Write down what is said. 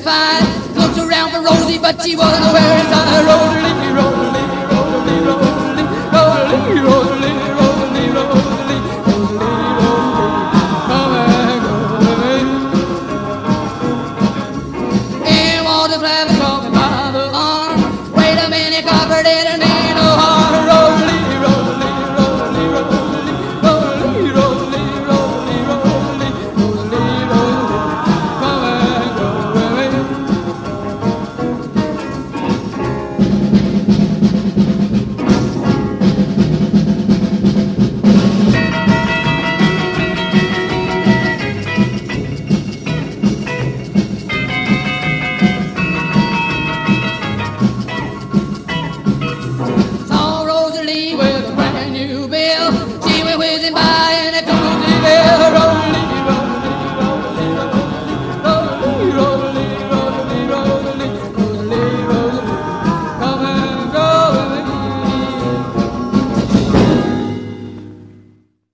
fine. Looked around for Rosie, but she wasn't where in time. Rosalie, Rosalie, Rosalie, Rosalie, Rosalie, Rosalie, Rosalie, Rosalie, Rosalie, come and go away. And Walter Flavin caught me by the arm. Wait a minute, Copper didn't mean no harm. Rosalie, Rosalie, Rosalie, Rosalie, Rosalie, Rosalie, Rosalie, Rosalie, Rosalie, Rosalie, come and go away. Saw Rosalie with a brand new bill. She went whizzing by